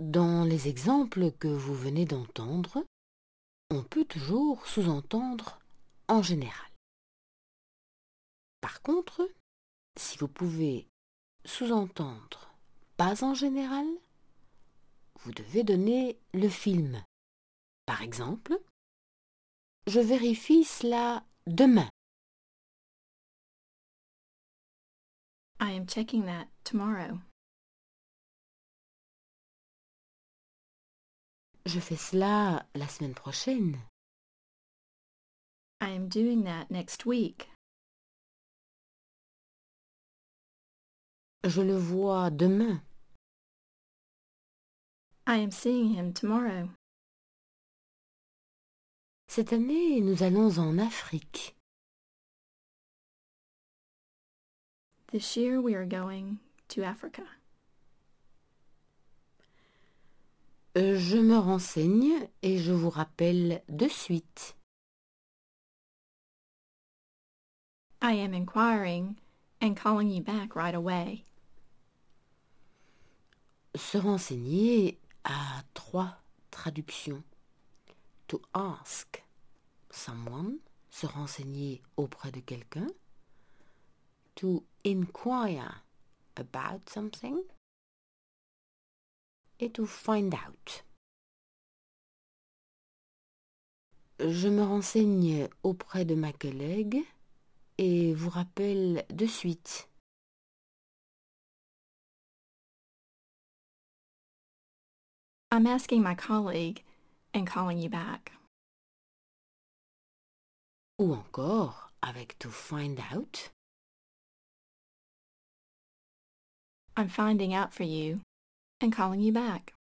Dans les exemples que vous venez d'entendre, on peut toujours sous-entendre en général. Par contre, si vous pouvez sous-entendre pas en général, vous devez donner le film. Par exemple, je vérifie cela demain. I am checking that tomorrow. Je fais cela la semaine prochaine. I am doing that next week. Je le vois demain. I am seeing him tomorrow. Cette année, nous allons en Afrique. This year we are going to Africa. Je me renseigne et je vous rappelle de suite. I am inquiring and calling you back right away. Se renseigner a 3 traductions. To ask someone, se renseigner auprès de quelqu'un. To inquire about something. Et to find out. Je me renseigne auprès de ma collègue et vous rappelle de suite. I'm asking my colleague and calling you back. Ou encore avec to find out. I'm finding out for you and calling you back.